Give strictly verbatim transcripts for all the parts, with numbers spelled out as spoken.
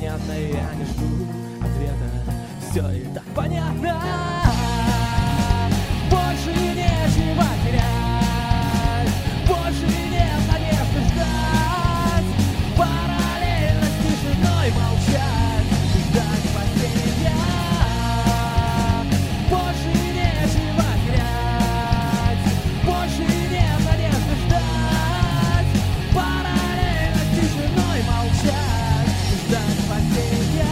понятно, я не жду ответа. Все и так понятно. Больше нечего терять, больше нет надежды ждать, параллельно с тишиной молчать, ждать спасения. Больше нечего терять, больше нет надежды ждать, параллельно с тишиной молчать, ждать спасения.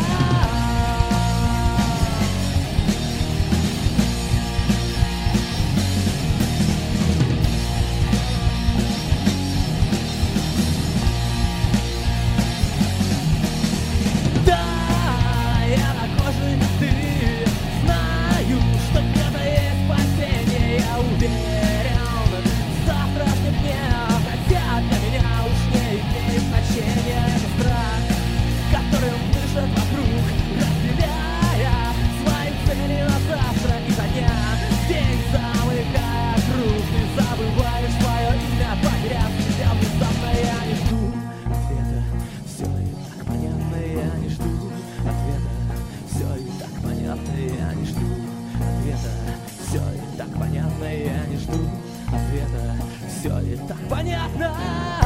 Ты, знаю, что где-то есть спасение, я уверен. В завтрашнем дне, хотя для меня уж не имеет значения. Это страх, которым дышат вокруг, разделяя свои цели на завтра и за дня. День замыкая круг, ты забываешь свое имя, потеряв себя внезапно. Я не жду ответа, все и так понятно, я не жду ответа. Все и так понятно, я не жду ответа. Все и так понятно, я не жду ответа. Все и так понятно.